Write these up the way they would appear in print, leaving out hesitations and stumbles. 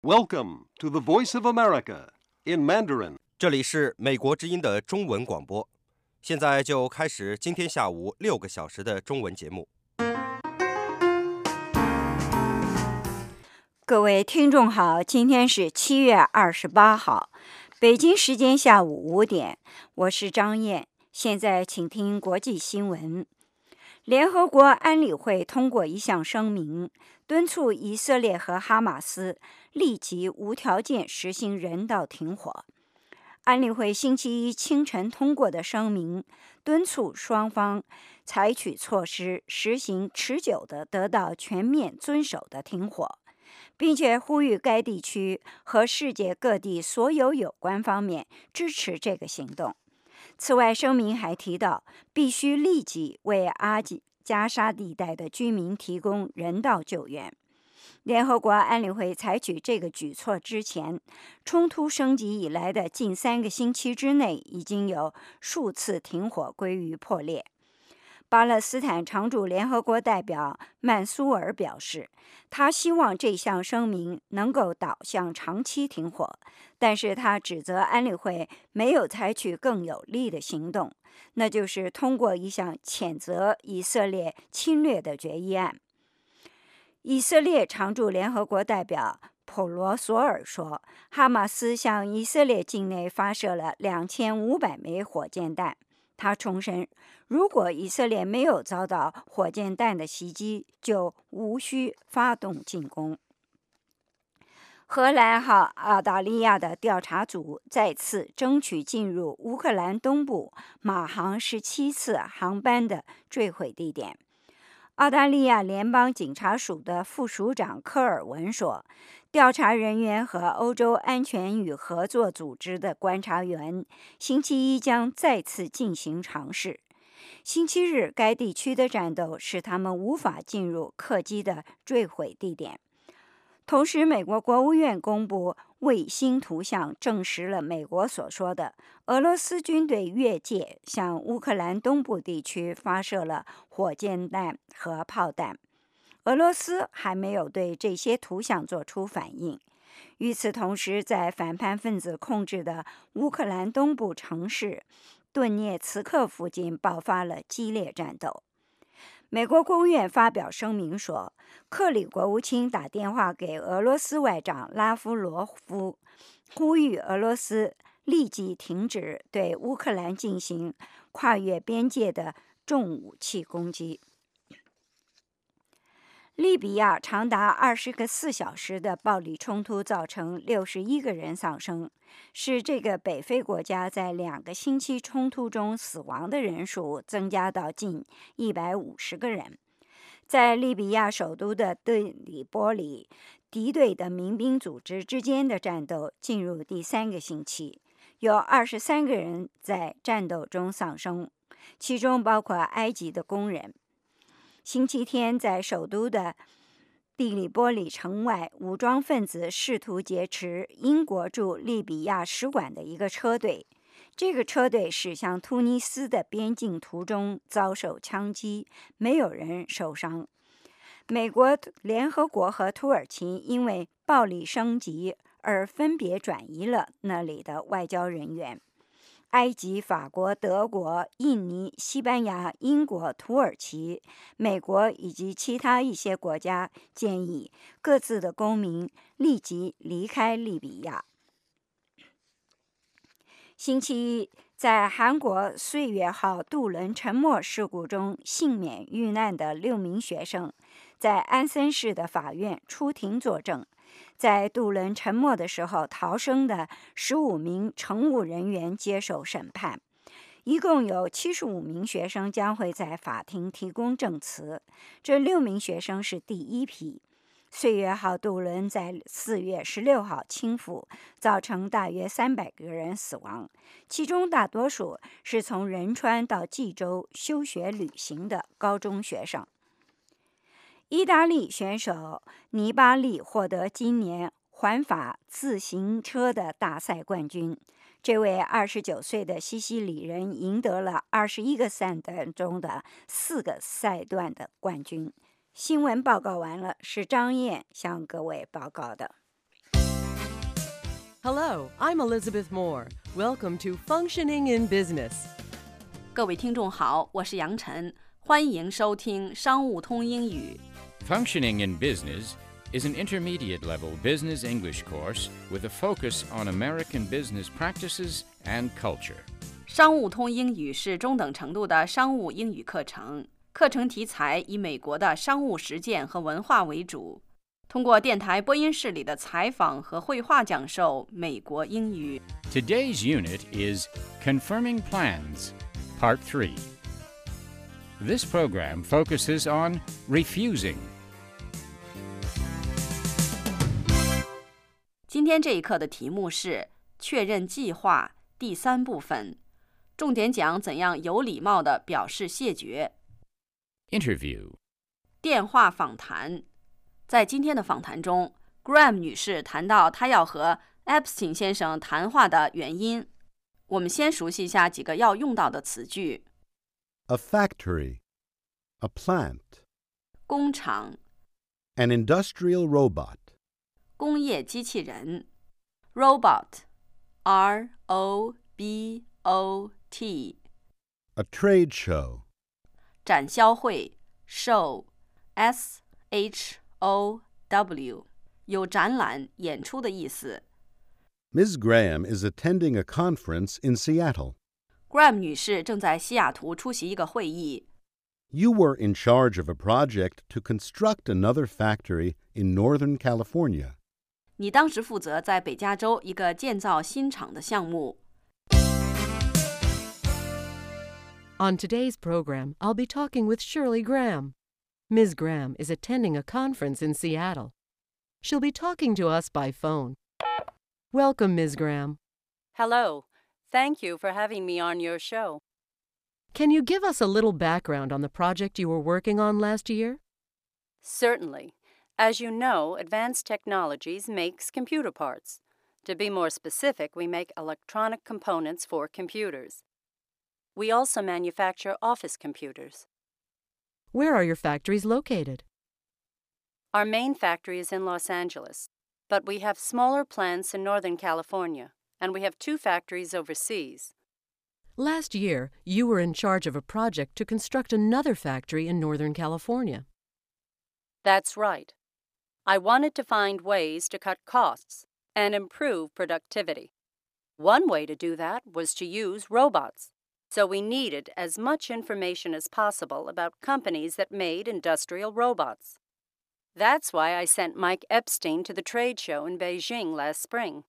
Welcome to the Voice of America in Mandarin. 这里是美国之音的中文广播，现在就开始今天下午6个小时的中文节目。 各位听众好，今天是7月28号，北京时间下午5点，我是张燕，现在请听国际新闻。联合国安理会通过一项声明，敦促以色列和哈马斯立即无条件实行人道停火。安理会星期一清晨通过的声明，敦促双方采取措施，实行持久的、得到全面遵守的停火，并且呼吁该地区和世界各地所有有关方面支持这个行动。此外，声明还提到，必须立即为阿加沙地带的居民提供人道救援。联合国安理会采取这个举措之前，冲突升级以来的近3个星期之内，已经有数次停火归于破裂。巴勒斯坦常驻联合国代表曼苏尔表示，他希望这项声明能够导向长期停火，但是他指责安理会没有采取更有力的行动，那就是通过一项谴责以色列侵略的决议案。以色列常驻联合国代表普罗索尔说，哈马斯向以色列境内发射了2500枚火箭弹。他重申，如果以色列没有遭到火箭弹的袭击，就无需发动进攻。荷兰和澳大利亚的调查组再次争取进入乌克兰东部马航17次航班的坠毁地点。澳大利亚联邦警察署的副署长科尔文说，调查人员和欧洲安全与合作组织的观察员星期一将再次进行尝试。星期日，该地区的战斗使他们无法进入客机的坠毁地点。同时，美国国务院公布卫星图像，证实了美国所说的，俄罗斯军队越界向乌克兰东部地区发射了火箭弹和炮弹。俄罗斯还没有对这些图像做出反应。与此同时，在反叛分子控制的乌克兰东部城市顿涅茨克附近爆发了激烈战斗。美国国务院发表声明说，克里国务卿打电话给俄罗斯外长拉夫罗夫，呼吁俄罗斯立即停止对乌克兰进行跨越边界的重武器攻击。利比亚长达20个4小时的暴力冲突造成61个人丧生，使这个北非国家在2个星期冲突中死亡的人数增加到近150个人。在利比亚首都的德里波里，敌对的民兵组织之间的战斗进入第3个星期，有23个人在战斗中丧生，其中包括埃及的工人。星期天，在首都的蒂里波里城外，武装分子试图劫持英国驻利比亚使馆的一个车队。这个车队驶向突尼斯的边境途中遭受枪击，没有人受伤。美国、联合国和土耳其因为暴力升级而分别转移了那里的外交人员。埃及、法国、德国、印尼、西班牙、英国、土耳其、美国以及其他一些国家建议各自的公民立即离开利比亚。星期一，在韩国岁月号渡轮沉没事故中幸免遇难的6名学生，在安森市的法院出庭作证。在渡轮沉没的时候逃生的15名乘务人员接受审判。一共有75名学生将会在法庭提供证词，这6名学生是第一批。岁月号渡轮在4月16号倾覆，造成大约300个人死亡，其中大多数是从仁川到济州休学旅行的高中学生。意大利选手尼巴利获得今年环法自行车的大赛冠军。这位29岁的西西里人赢得了21个赛段中的4个赛段的冠军。新闻报告完了，是张燕向各位报告的。 Hello, I'm Elizabeth Moore. Welcome to Functioning in Business. 各位听众好，我是杨晨，欢迎收听商务通英语。 Functioning in Business is an intermediate-level business English course with a focus on American business practices and culture. 商务通英语是中等程度的商务英语课程，课程题材以美国的商务实践和文化为主，通过电台播音室里的采访和绘画讲授美国英语。 Today's unit is Confirming Plans, Part 3. This program focuses on refusing. 今天这一课的题目是确认计划第3部分，重点讲怎样有礼貌地表示谢绝。 Interview. 电话访谈。在今天的访谈中 Graham 女士谈到她要和 Epstein 先生谈话的原因。我们先熟悉一下几个要用到的词句。 A factory, a plant, 工厂、 an industrial robot, 工业机器人、robot, R-O-B-O-T, a trade show, 展销会 show, S-H-O-W, 有展览、演出的意思。 Ms. Graham is attending a conference in Seattle. Graham 女士正在西雅图出席一个会议。 You were in charge of a project to construct another factory in Northern California. 你当时负责在北加州一个建造新厂的项目。 On today's program, I'll be talking with Shirley Graham. Ms. Graham is attending a conference in Seattle. She'll be talking to us by phone. Welcome, Ms. Graham. Hello. Thank you for having me on your show. Can you give us a little background on the project you were working on last year? Certainly. As you know, Advanced Technologies makes computer parts. To be more specific, we make electronic components for computers. We also manufacture office computers. Where are your factories located? Our main factory is in Los Angeles, but we have smaller plants in Northern California, and we have 2 factories overseas. Last year, you were in charge of a project to construct another factory in Northern California. That's right. I wanted to find ways to cut costs and improve productivity. One way to do that was to use robots, so we needed as much information as possible about companies that made industrial robots. That's why I sent Mike Epstein to the trade show in Beijing last spring.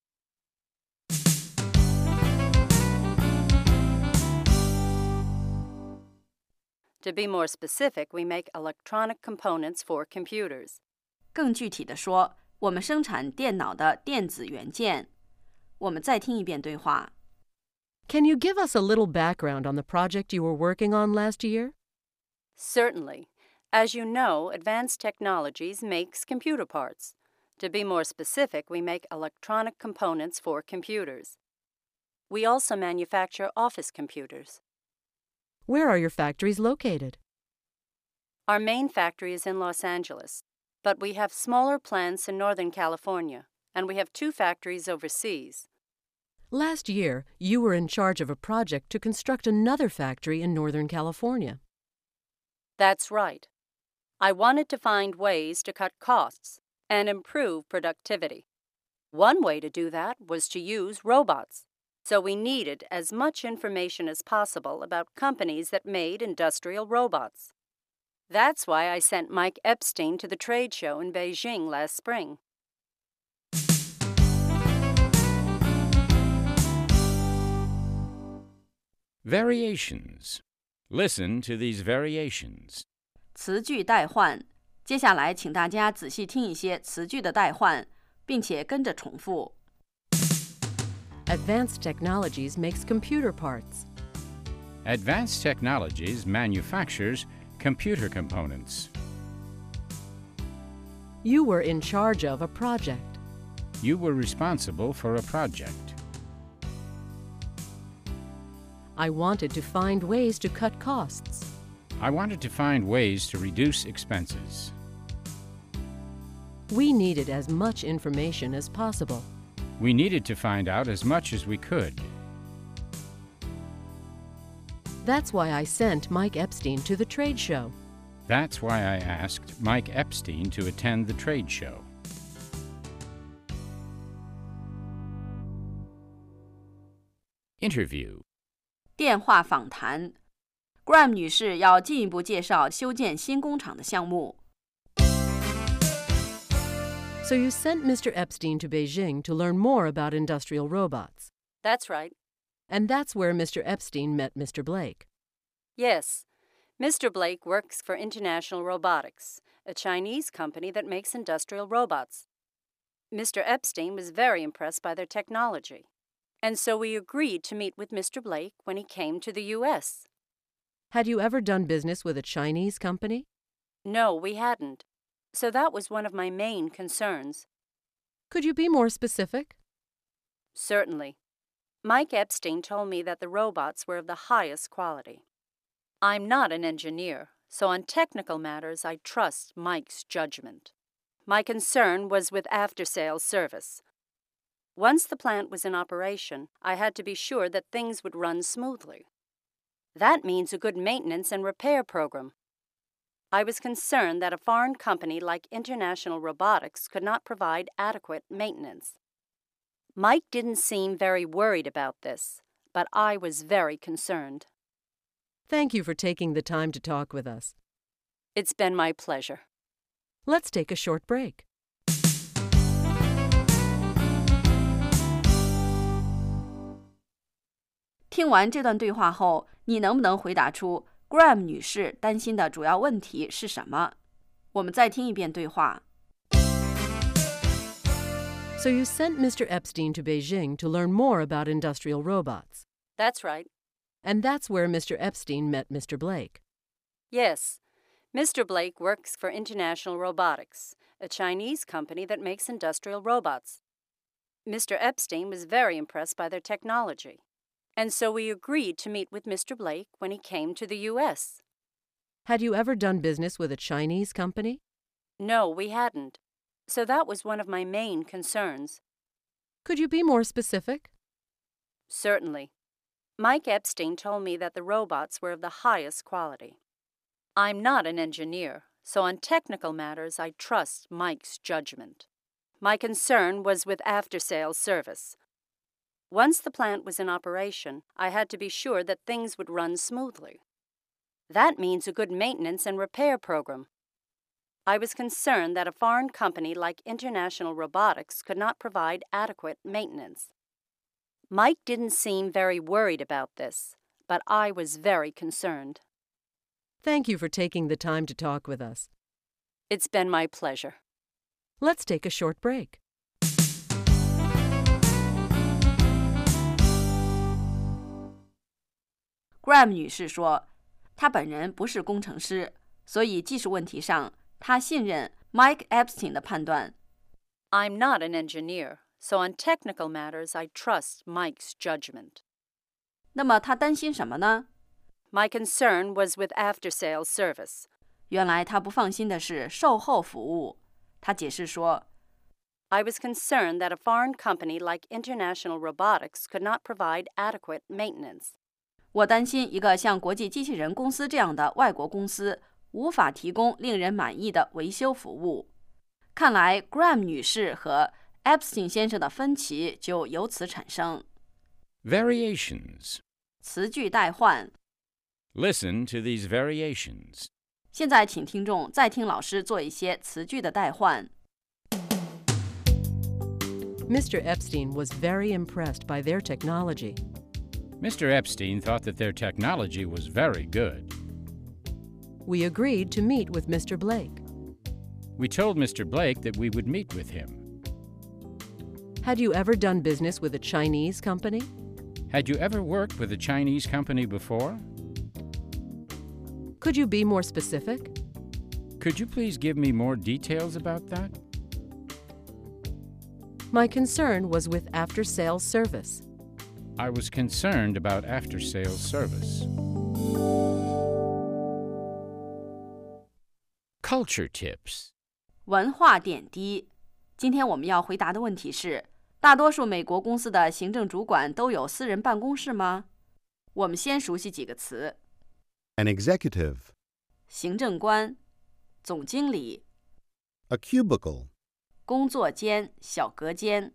To be more specific, we make electronic components for computers. 更具体地说，我们生产电脑的电子元件。我们再听一遍对话。 Can you give us a little background on the project you were working on last year? Certainly. As you know, Advanced Technologies makes computer parts. To be more specific, we make electronic components for computers. We also manufacture office computers. Where are your factories located? Our main factory is in Los Angeles, but we have smaller plants in Northern California, and we have 2 factories overseas. Last year, you were in charge of a project to construct another factory in Northern California. That's right. I wanted to find ways to cut costs and improve productivity. One way to do that was to use robots, so we needed as much information as possible about companies that made industrial robots. That's why I sent Mike Epstein to the trade show in Beijing last spring. Variations. Listen to these variations. 词句代换。接下来，请大家仔细听一些词句的代换，并且跟着重复。 Advanced Technologies makes computer parts. Advanced Technologies manufactures computer components. You were in charge of a project. You were responsible for a project. I wanted to find ways to cut costs. I wanted to find ways to reduce expenses. We needed as much information as possible. We needed to find out as much as we could. That's why I sent Mike Epstein to the trade show. That's why I asked Mike Epstein to attend the trade show. Interview. 电话访谈 Graham 女士要进一步介绍修建新工厂的项目。 So you sent Mr. Epstein to Beijing to learn more about industrial robots. That's right. And that's where Mr. Epstein met Mr. Blake. Yes. Mr. Blake works for International Robotics, a Chinese company that makes industrial robots. Mr. Epstein was very impressed by their technology, and so we agreed to meet with Mr. Blake when he came to the U.S. Had you ever done business with a Chinese company? No, we hadn't. So that was one of my main concerns. Could you be more specific? Certainly. Mike Epstein told me that the robots were of the highest quality. I'm not an engineer, so on technical matters I trust Mike's judgment. My concern was with after-sales service. Once the plant was in operation, I had to be sure that things would run smoothly. That means a good maintenance and repair program. I was concerned that a foreign company like International Robotics could not provide adequate maintenance. Mike didn't seem very worried about this, but I was very concerned. Thank you for taking the time to talk with us. It's been my pleasure. Let's take a short break. 听完这段对话后，你能不能回答出 Graham 女士担心的主要问题是什么？我们再听一遍对话。 So you sent Mr. Epstein to Beijing to learn more about industrial robots. That's right. And that's where Mr. Epstein met Mr. Blake. Yes. Mr. Blake works for International Robotics, a Chinese company that makes industrial robots. Mr. Epstein was very impressed by their technology, and so we agreed to meet with Mr. Blake when he came to the U.S. Had you ever done business with a Chinese company? No, we hadn't. So that was one of my main concerns. Could you be more specific? Certainly. Mike Epstein told me that the robots were of the highest quality. I'm not an engineer, so on technical matters I trust Mike's judgment. My concern was with after-sales service. Once the plant was in operation, I had to be sure that things would run smoothly. That means a good maintenance and repair program. I was concerned that a foreign company like International Robotics could not provide adequate maintenance. Mike didn't seem very worried about this, but I was very concerned. Thank you for taking the time to talk with us. It's been my pleasure. Let's take a short break. Graham 女士说，她本人不是工程师，所以技术问题上，她信任 Mike Epstein 的判断。 I'm not an engineer, so on technical matters I trust Mike's judgment. 那么她担心什么呢？ My concern was with after-sales service. 原来她不放心的是售后服务。她解释说 I was concerned that a foreign company like International Robotics could not provide adequate maintenance. 我担心一个像国际机器人公司这样的外国公司无法提供令人满意的维修服务。看来 Graham 女士和 Epstein 先生的分歧就由此产生。 Variations. 词句代换。 Listen to these variations. 现在请听众再听老师做一些词句的代换。 Mr. Epstein was very impressed by their technology. Mr. Epstein thought that their technology was very good. We agreed to meet with Mr. Blake. We told Mr. Blake that we would meet with him. Had you ever done business with a Chinese company? Had you ever worked with a Chinese company before? Could you be more specific? Could you please give me more details about that? My concern was with after-sales service. I was concerned about after-sales service. Culture tips. 文化点滴。今天我们要回答的问题是大多数美国公司的行政主管都有私人办公室吗？我们先熟悉几个词。 An executive, 行政官、总经理、 a cubicle, 工作间、小隔间。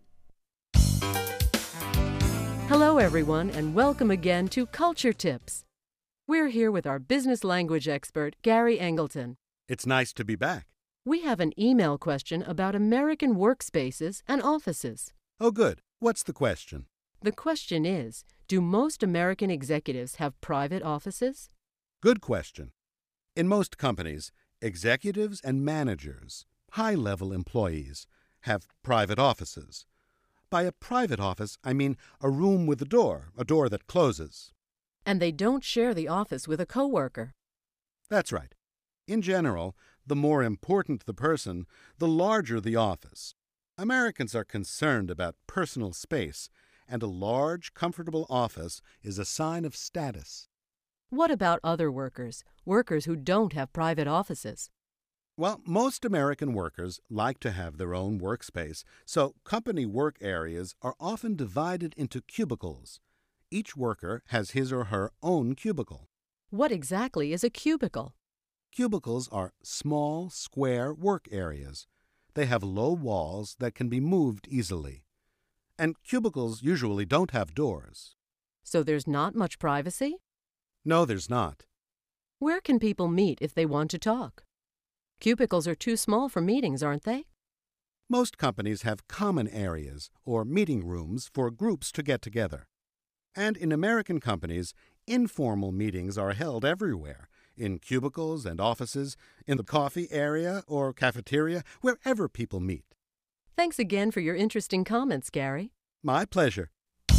Hello, everyone, and welcome again to Culture Tips. We're here with our business language expert, Gary Angleton. It's nice to be back. We have an email question about American workspaces and offices. Oh, good. What's the question? The question is, do most American executives have private offices? Good question. In most companies, executives and managers, high-level employees, have private offices. By a private office, I mean a room with a door that closes. And they don't share the office with a coworker. That's right. In general, the more important the person, the larger the office. Americans are concerned about personal space, and a large, comfortable office is a sign of status. What about other workers who don't have private offices? Well, most American workers like to have their own workspace, so company work areas are often divided into cubicles. Each worker has his or her own cubicle. What exactly is a cubicle? Cubicles are small, square work areas. They have low walls that can be moved easily. And cubicles usually don't have doors. So there's not much privacy? No, there's not. Where can people meet if they want to talk? Cubicles are too small for meetings, aren't they? Most companies have common areas or meeting rooms for groups to get together. And in American companies, informal meetings are held everywhere, in cubicles and offices, in the coffee area or cafeteria, wherever people meet. Thanks again for your interesting comments, Gary. My pleasure.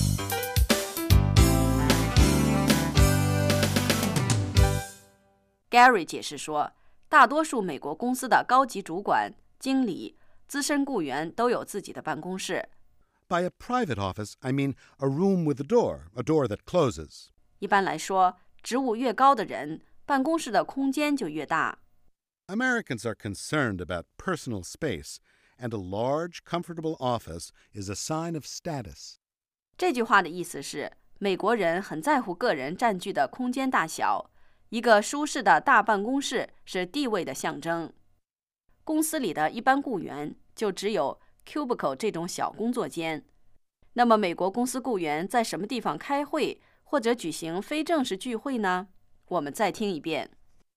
Gary 解释说，大多数美国公司的高级主管、经理、资深雇员都有自己的办公室。 By a private office, I mean a room with a door that closes. 一般来说，职务越高的人，办公室的空间就越大。 Americans are concerned about personal space, and a large, comfortable office is a sign of status. 这句话的意思是，美国人很在乎个人占据的空间大小。一个舒适的大办公室是地位的象征。公司里的一般雇员就只有 cubicle 这种小工作间。那么美国公司雇员在什么地方开会或者举行非正式聚会呢？我们再听一遍。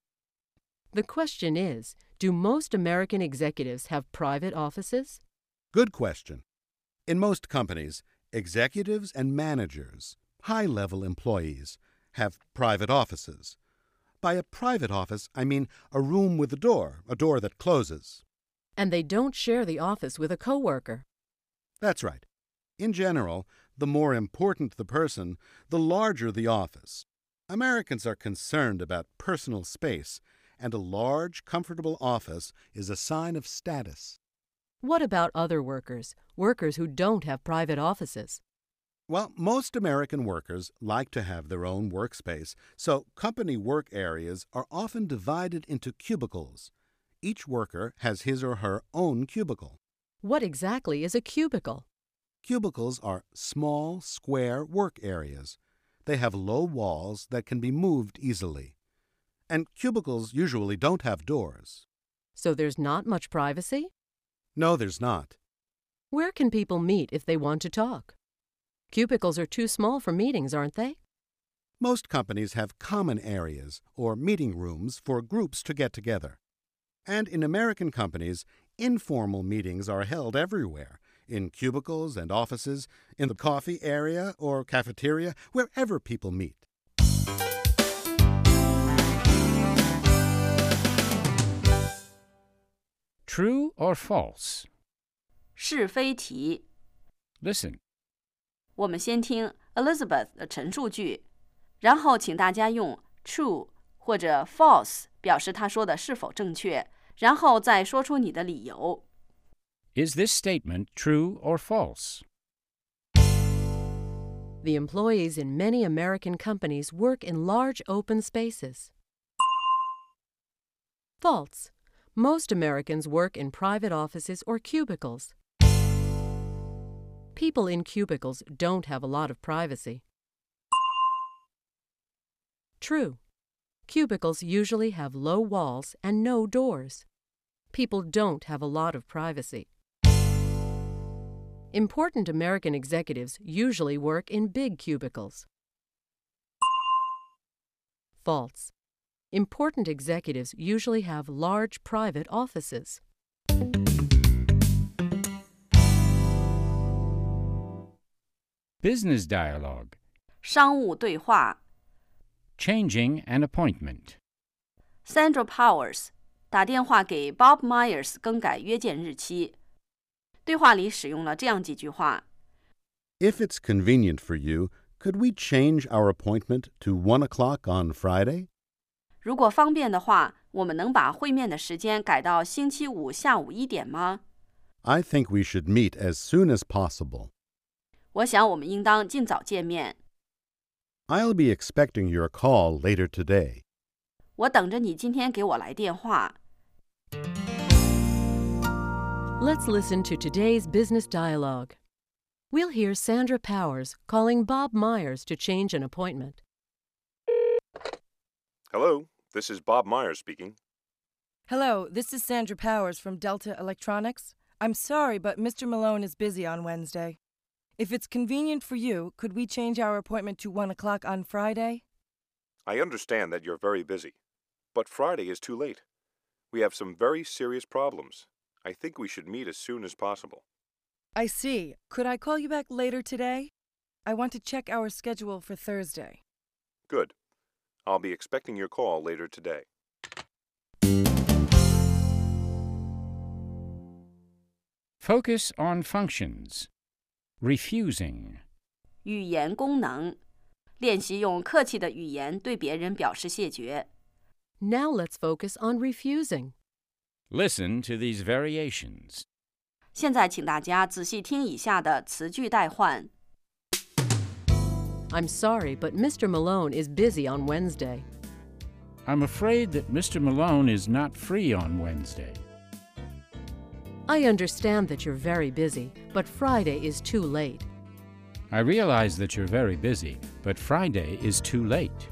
The question is, do most American executives have private offices? Good question. In most companies, executives and managers, high-level employees, have private offices. By a private office, I mean a room with a door that closes. And they don't share the office with a coworker. That's right. In general, the more important the person, the larger the office. Americans are concerned about personal space, and a large, comfortable office is a sign of status. What about other workers who don't have private offices? Well, most American workers like to have their own workspace, so company work areas are often divided into cubicles. Each worker has his or her own cubicle. What exactly is a cubicle? Cubicles are small, square work areas. They have low walls that can be moved easily. And cubicles usually don't have doors. So there's not much privacy? No, there's not. Where can people meet if they want to talk? Cubicles are too small for meetings, aren't they? Most companies have common areas or meeting rooms for groups to get together. And in American companies, informal meetings are held everywhere, in cubicles and offices, in the coffee area or cafeteria, wherever people meet. True or false? 是非题。 Listen. 我们先听 Elizabeth 的陈述句，然后请大家用 true 或者 false 表示她说的是否正确，然后再说出你的理由。 Is this statement true or false? The employees in many American companies work in large open spaces. False. Most Americans work in private offices or cubicles. People in cubicles don't have a lot of privacy. True. Cubicles usually have low walls and no doors. People don't have a lot of privacy. Important American executives usually work in big cubicles. False. Important executives usually have large private offices. Business dialogue. 商务对话。 Changing an appointment. Sandra Powers 打电话给 Bob Myers 更改约见日期。对话里使用了这样几句话。 If it's convenient for you, could we change our appointment to 1 o'clock on Friday? 如果方便的话，我们能把会面的时间改到星期五下午1点吗？ I think we should meet as soon as possible. 我想我们应当尽早见面。 I'll be expecting your call later today. 我等着你今天给我来电话。 Let's listen to today's business dialogue. We'll hear Sandra Powers calling Bob Myers to change an appointment. Hello, this is Bob Myers speaking. Hello, this is Sandra Powers from Delta Electronics. I'm sorry, but Mr. Malone is busy on Wednesday. If it's convenient for you, could we change our appointment to 1 o'clock on Friday? I understand that you're very busy, but Friday is too late. We have some very serious problems. I think we should meet as soon as possible. I see. Could I call you back later today? I want to check our schedule for Thursday. Good. I'll be expecting your call later today. Focus on functions. Refusing. 语言功能。练习用客气的语言对别人表示谢绝。 Now let's focus on refusing. Listen to these variations. 现在请大家仔细听以下的词句代换。 I'm sorry, but Mr. Malone is busy on Wednesday. I'm afraid that Mr. Malone is not free on Wednesday. I understand that you're very busy, but Friday is too late. I realize that you're very busy, but Friday is too late.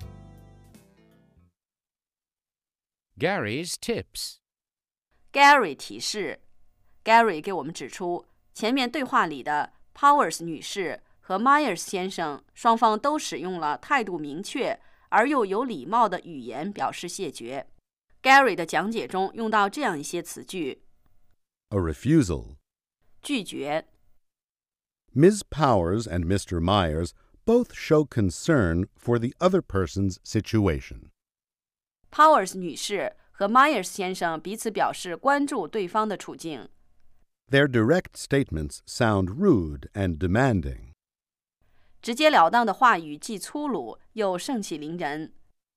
Gary's tips. Gary 提示 ，Gary 给我们指出，前面对话里的 Powers 女士和 Myers 先生双方都使用了态度明确而又有礼貌的语言表示谢绝。Gary 的讲解中用到这样一些词句： A refusal. 拒绝 Ms. Powers and Mr. Myers both show concern for the other person's situation. ，Powers 女士和 Myers 先生彼此表示关注对方的处境。 Their direct statements sound rude and demanding. 直截了当的话语既粗鲁又盛气凌人。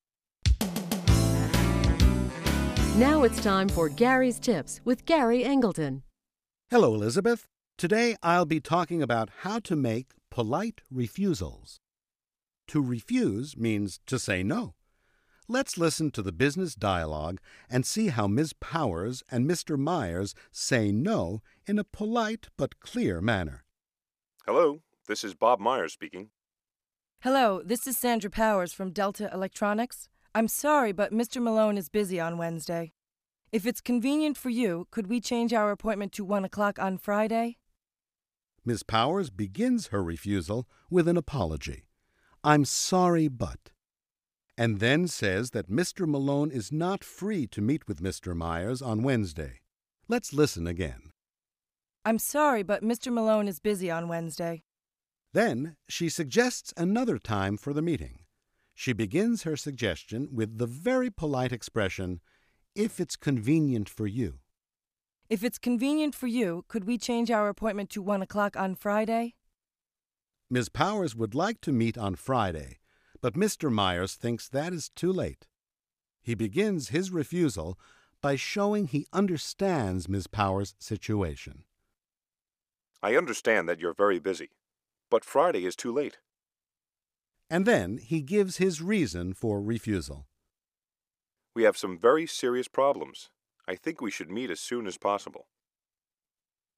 Now it's time for Gary's Tips with Gary Engleton. Hello, Elizabeth. Today I'll be talking about how to make polite refusals. To refuse means to say no. Let's listen to the business dialogue and see how Ms. Powers and Mr. Myers say no in a polite but clear manner. Hello, this is Bob Myers speaking. Hello, this is Sandra Powers from Delta Electronics. I'm sorry, but Mr. Malone is busy on Wednesday. If it's convenient for you, could we change our appointment to 1 o'clock on Friday? Ms. Powers begins her refusal with an apology. I'm sorry, but... and then says that Mr. Malone is not free to meet with Mr. Myers on Wednesday. Let's listen again. I'm sorry, but Mr. Malone is busy on Wednesday. Then she suggests another time for the meeting. She begins her suggestion with the very polite expression, if it's convenient for you. If it's convenient for you, could we change our appointment to 1 o'clock on Friday? Ms. Powers would like to meet on Friday, but Mr. Myers thinks that is too late. He begins his refusal by showing he understands Ms. Powers' situation. I understand that you're very busy, but Friday is too late. And then he gives his reason for refusal. We have some very serious problems. I think we should meet as soon as possible.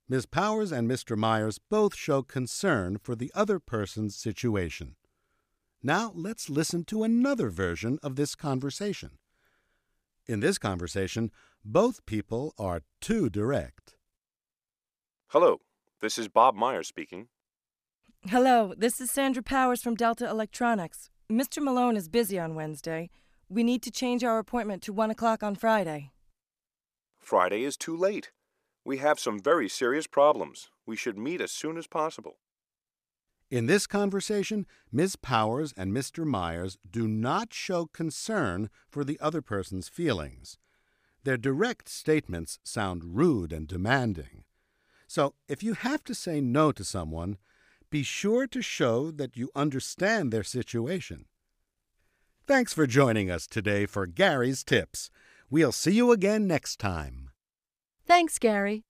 Ms. Powers and Mr. Myers both show concern for the other person's situation. Now let's listen to another version of this conversation. In this conversation, both people are too direct. Hello, this is Bob Myers speaking. Hello, this is Sandra Powers from Delta Electronics. Mr. Malone is busy on Wednesday. We need to change our appointment to 1 o'clock on Friday. Friday is too late. We have some very serious problems. We should meet as soon as possible. In this conversation, Ms. Powers and Mr. Myers do not show concern for the other person's feelings. Their direct statements sound rude and demanding. So, if you have to say no to someone, be sure to show that you understand their situation. Thanks for joining us today for Gary's Tips. We'll see you again next time. Thanks, Gary.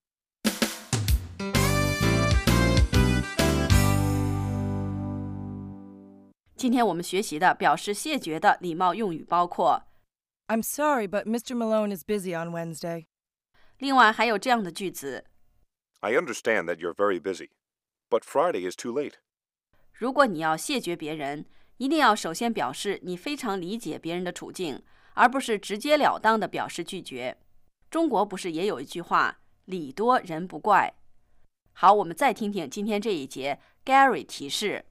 今天我们学习的表示谢绝的礼貌用语包括 I'm sorry, but Mr. Malone is busy on Wednesday. 另外还有这样的句子 I understand that you're very busy, but Friday is too late. 如果你要谢绝别人，一定要首先表示你非常理解别人的处境，而不是直截了当地表示拒绝。中国不是也有一句话礼多人不怪。好，我们再听听今天这一节 Gary 提示。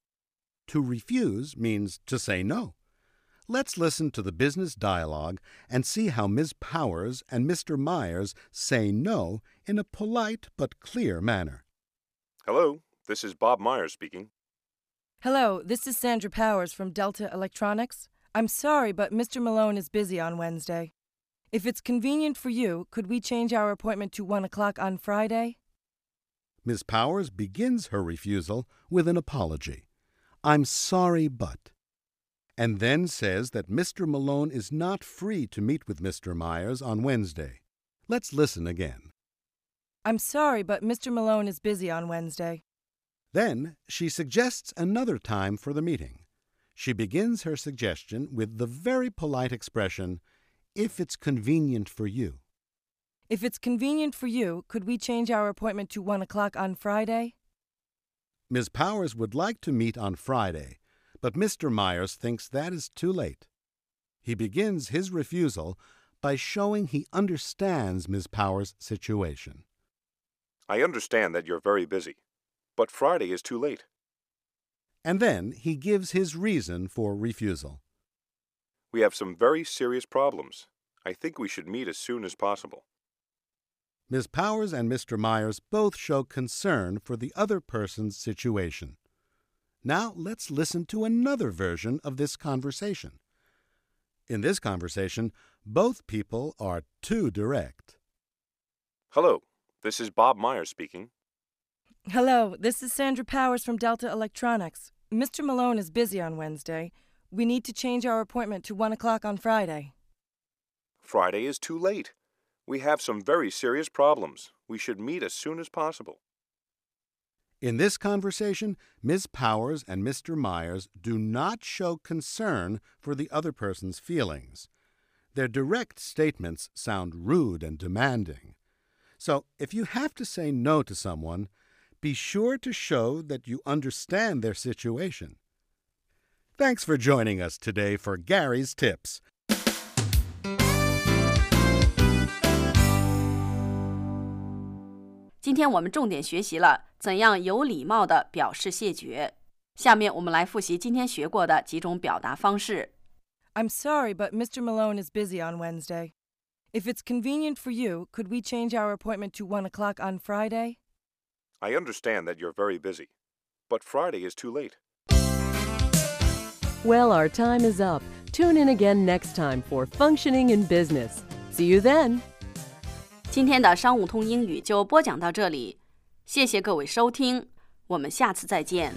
To refuse means to say no. Let's listen to the business dialogue and see how Ms. Powers and Mr. Myers say no in a polite but clear manner. Hello, this is Bob Myers speaking. Hello, this is Sandra Powers from Delta Electronics. I'm sorry, but Mr. Malone is busy on Wednesday. If it's convenient for you, could we change our appointment to 1 o'clock on Friday? Ms. Powers begins her refusal with an apology. I'm sorry, but... and then says that Mr. Malone is not free to meet with Mr. Myers on Wednesday. Let's listen again. I'm sorry, but Mr. Malone is busy on Wednesday. Then she suggests another time for the meeting. She begins her suggestion with the very polite expression, if it's convenient for you. If it's convenient for you, could we change our appointment to 1 o'clock on Friday? Ms. Powers would like to meet on Friday, but Mr. Myers thinks that is too late. He begins his refusal by showing he understands Ms. Powers' situation. I understand that you're very busy, but Friday is too late. And then he gives his reason for refusal. We have some very serious problems. I think we should meet as soon as possible. Ms. Powers and Mr. Myers both show concern for the other person's situation. Now let's listen to another version of this conversation. In this conversation, both people are too direct. Hello, this is Bob Myers speaking. Hello, this is Sandra Powers from Delta Electronics. Mr. Malone is busy on Wednesday. We need to change our appointment to 1 o'clock on Friday. Friday is too late. We have some very serious problems. We should meet as soon as possible. In this conversation, Ms. Powers and Mr. Myers do not show concern for the other person's feelings. Their direct statements sound rude and demanding. So, if you have to say no to someone, be sure to show that you understand their situation. Thanks for joining us today for Gary's Tips. 今天我们重点学习了怎样有礼貌地表示谢绝。下面我们来复习今天学过的几种表达方式。 I'm sorry, but Mr. Malone is busy on Wednesday. If it's convenient for you, could we change our appointment to 1 o'clock on Friday? I understand that you're very busy, but Friday is too late. Well, our time is up. Tune in again next time for Functioning in Business. See you then. 今天的商务通英语就播讲到这里，谢谢各位收听，我们下次再见。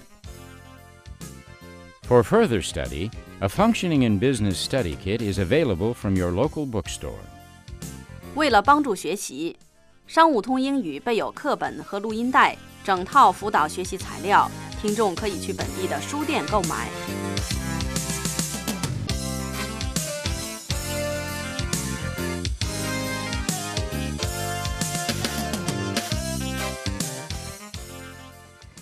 For further study, a Functioning in Business study kit is available from your local bookstore. 为了帮助学习，商务通英语备有课本和录音带，整套辅导学习材料，听众可以去本地的书店购买。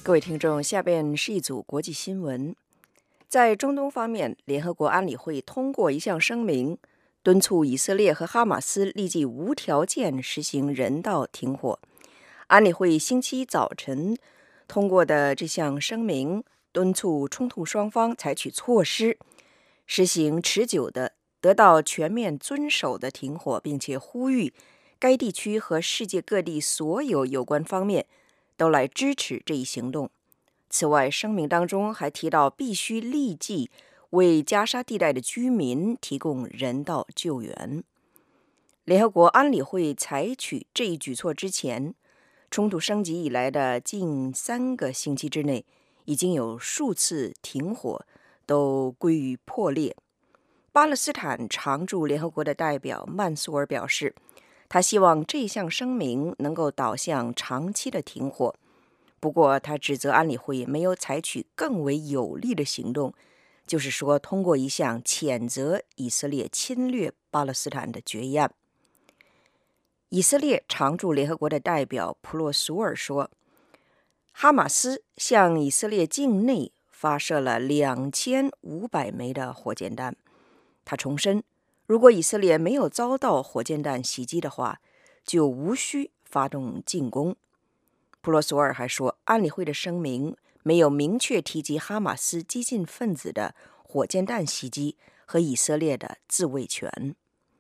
各位听众，下边是一组国际新闻。在中东方面，联合国安理会通过一项声明，敦促以色列和哈马斯立即无条件实行人道停火。安理会星期一早晨通过的这项声明，敦促冲突双方采取措施，实行持久的、得到全面遵守的停火，并且呼吁该地区和世界各地所有有关方面都来支持这一行动。此外，声明当中还提到必须立即为加沙地带的居民提供人道救援。联合国安理会采取这一举措之前，冲突升级以来的近3个星期之内，已经有数次停火都归于破裂。巴勒斯坦常驻联合国的代表曼苏尔表示，他希望这项声明能够导向长期的停火。不过，他指责安理会没有采取更为有力的行动，就是说，通过一项谴责以色列侵略巴勒斯坦的决议案。以色列常驻联合国的代表普洛苏尔说，哈马斯向以色列境内发射了2500枚的火箭弹。他重申，如果以色列没有遭到火箭弹袭击的话，就无需发动进攻。普洛苏尔还说，安理会的声明没有明确提及哈马斯激进分子的火箭弹袭击和以色列的自卫权。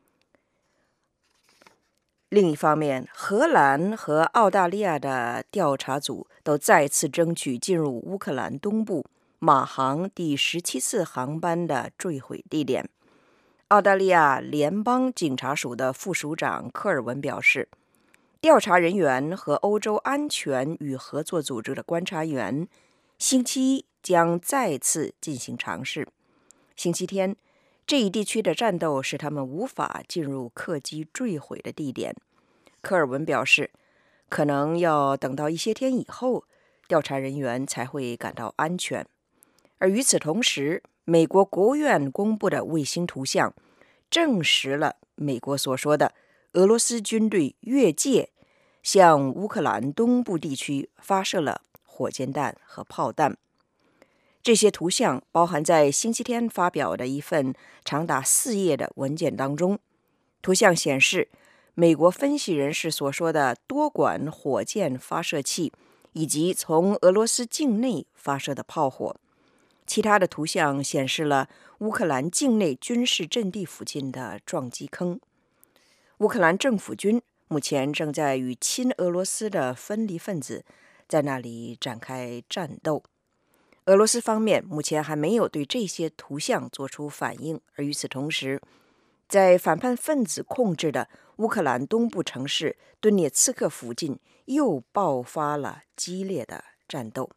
另一方面，荷兰和澳大利亚的调查组都再次争取进入乌克兰东部马航第17次航班的坠毁地点。澳大利亚联邦警察署的副署长科尔文表示，调查人员和欧洲安全与合作组织的观察员星期一将再次进行尝试。星期天，这一地区的战斗使他们无法进入客机坠毁的地点。科尔文表示，可能要等到一些天以后，调查人员才会感到安全。而与此同时，美国国务院公布的卫星图像证实了美国所说的俄罗斯军队越界向乌克兰东部地区发射了火箭弹和炮弹。这些图像包含在星期天发表的一份长达4页的文件当中。图像显示，美国分析人士所说的多管火箭发射器以及从俄罗斯境内发射的炮火。其他的图像显示了乌克兰境内军事阵地附近的撞击坑。乌克兰政府军目前正在与亲俄罗斯的分离分子在那里展开战斗。俄罗斯方面目前还没有对这些图像做出反应，而与此同时，在反叛分子控制的乌克兰东部城市顿涅茨克附近又爆发了激烈的战斗。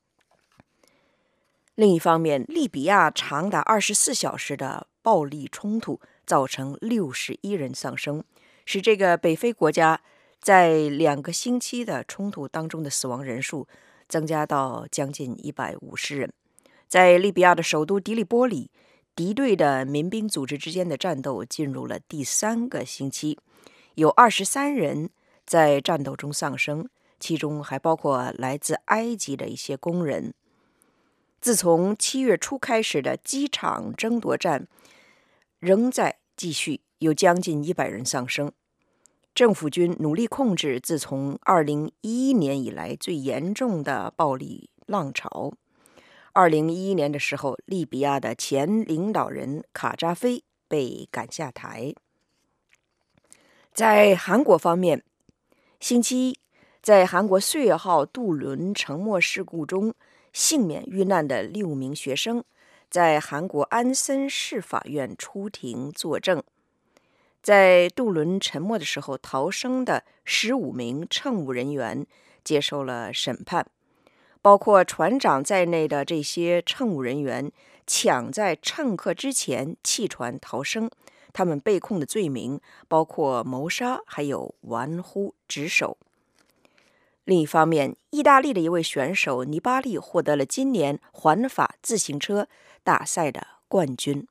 另一方面，利比亚长达24小时的暴力冲突造成61人丧生，使这个北非国家在2个星期的冲突当中的死亡人数增加到将近150人。在利比亚的首都迪利波里，敌对的民兵组织之间的战斗进入了第3个星期，有23人在战斗中丧生，其中还包括来自埃及的一些工人。自从7月初开始的机场争夺战仍在继续，有将近100人丧生。政府军努力控制自从2011年以来最严重的暴力浪潮。2011年的时候，利比亚的前领导人卡扎菲被赶下台。在韩国方面，星期一，在韩国岁月号渡轮沉没事故中幸免遇难的6名学生在韩国安森市法院出庭作证。在渡轮沉没的时候逃生的15名乘务人员接受了审判，包括船长在内的这些乘务人员抢在乘客之前弃船逃生，他们被控的罪名包括谋杀还有玩忽职守。另一方面，意大利的一位选手尼巴利获得了今年环法自行车大赛的冠军。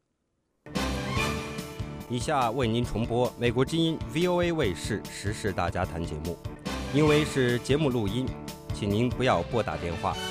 以下为您重播美国之音 VOA 卫视时事大家谈节目，因为是节目录音，请请您不要拨打电话。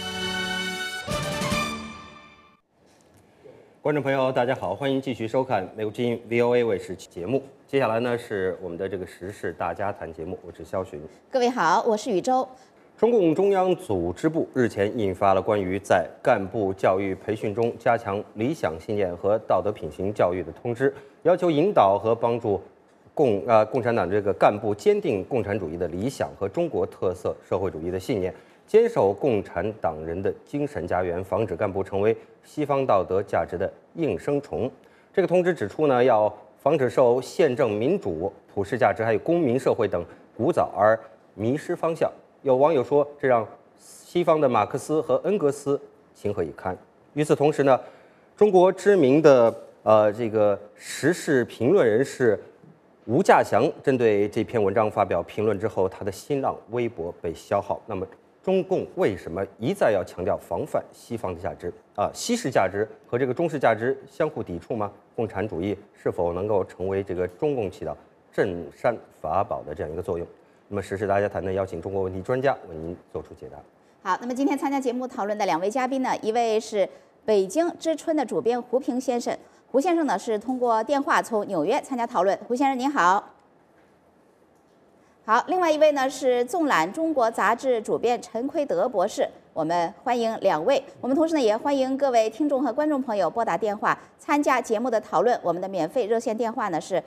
观众朋友，大家好，欢迎继续收看美国之音 VOA 卫视节目。接下来呢是我们的这个时事大家谈节目，我是肖寻。 各位好，我是宇宙。 中共中央组织部日前印发了关于在干部教育培训中加强理想信念和道德品行教育的通知，要求引导和帮助共产党这个干部坚定共产主义的理想和中国特色社会主义的信念，坚守共产党人的精神家园，防止干部成为西方道德价值的应声虫。这个通知指出呢，要防止受宪政民主、普世价值还有公民社会等鼓噪而迷失方向。有网友说，这让西方的马克思和恩格斯情何以堪。与此同时呢，中国知名的这个时事评论人士吴稼祥针对这篇文章发表评论之后，他的新浪微博被消耗。那么，中共为什么一再要强调防范西方的价值西式价值和这个中式价值相互抵触吗？共产主义是否能够成为这个中共起到镇山法宝的这样一个作用？那么时事大家谈呢，邀请中国问题专家为您做出解答。 好，那么今天参加节目讨论的2位嘉宾呢，一位是北京之春的主编胡平先生，胡先生呢是通过电话从纽约参加讨论。胡先生您好。好，另外一位呢是纵览中国杂志主编陈奎德博士，我们欢迎2位。我们同时呢也欢迎各位听众和观众朋友拨打电话参加节目的讨论。我们的免费热线电话呢是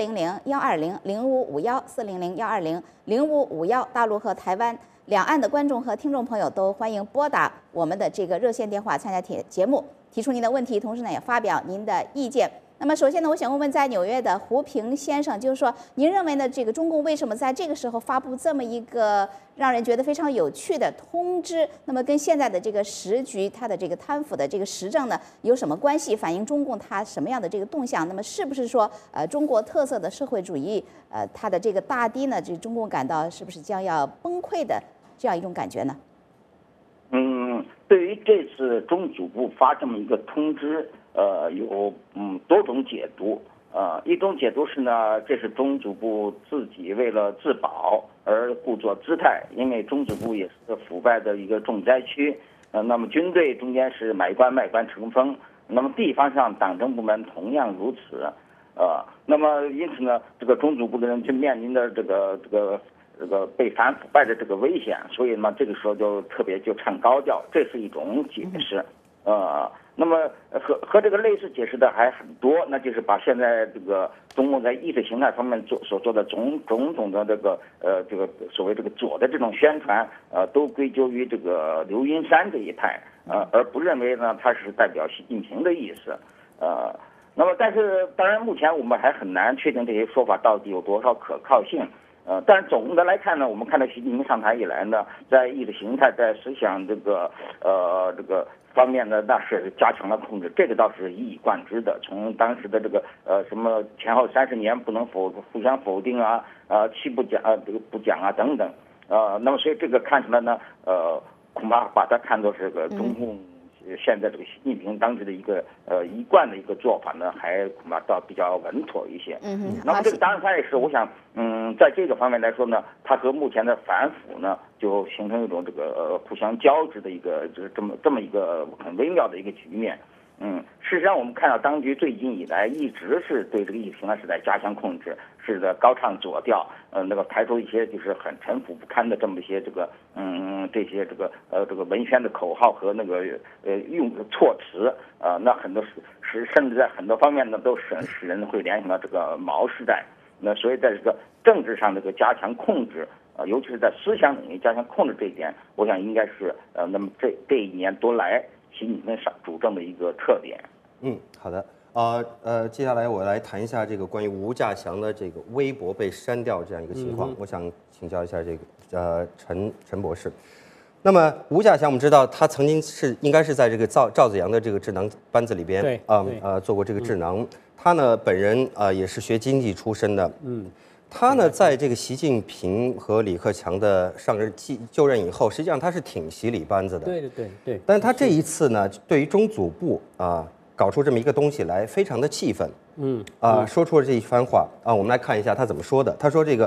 400-120-0551，400-120-0551。大陆和台湾两岸的观众和听众朋友都欢迎拨打我们的这个热线电话参加节目，提出您的问题，同时呢也发表您的意见。那么首先呢，我想问问在纽约的胡平先生，就是说您认为呢，这个中共为什么在这个时候发布这么一个让人觉得非常有趣的通知？那么跟现在的这个时局，它的这个贪腐的这个实证呢有什么关系？反映中共它什么样的这个动向？那么是不是说中国特色的社会主义它的这个大堤呢，这中共感到是不是将要崩溃的这样一种感觉呢？ 对于这次中组部发这么一个通知，有多种解读。一种解读是呢，这是中组部自己为了自保而故作姿态，因为中组部也是腐败的一个重灾区。那么军队中间是买官卖官成风，那么地方上党政部门同样如此。那么因此呢，这个中组部的人就面临着这个被反腐败的这个危险，所以呢，这个时候就特别就唱高调，这是一种解释。那么和这个类似解释的还很多，那就是把现在这个中共在意识形态方面所做的种种的这个所谓这个左的这种宣传，都归咎于这个刘云山这一派，而不认为呢他是代表习近平的意思。那么但是当然目前我们还很难确定这些说法到底有多少可靠性。但是总的来看呢，我们看到习近平上台以来呢，在意识形态、在思想这个方面呢，那是加强了控制，这个倒是一以贯之的。从当时的这个什么前后30年不能互相否定啊，七不讲这个不讲啊等等，那么所以这个看出来呢，恐怕把它看作是个中共现在这个习近平当时的一个一贯的一个做法呢，还恐怕倒比较稳妥一些。那么这个当然它也是，我想在这个方面来说呢，它和目前的反腐呢，就形成一种这个互相交织的一个就是这么一个很微妙的一个局面。事实上我们看到当局最近以来一直是对这个意识形态是在加强控制，是在高唱左调，那个排除一些就是很陈腐不堪的这么一些这个这些这个文宣的口号和那个用的措辞，那很多甚至在很多方面呢都使人会联想到这个毛时代。那所以在这个政治上这个加强控制，尤其是在思想领域加强控制这一点，我想应该是那么这1年多来习近平主政的一个特点。 好的。接下来我来谈一下这个关于吴稼祥的这个微博被删掉这样一个情况。我想请教一下这个陈博士。那么吴稼祥我们知道他曾经应该是在这个赵紫阳的这个智囊班子里边做过这个智囊。他呢本人也是学经济出身的。他呢在这个习近平和李克强的就任以后，实际上他是挺习李班子的。对。但是他这一次呢，对于中组部搞出这么一个东西来，非常的气愤。说出了这一番话我们来看一下他怎么说的。他说这个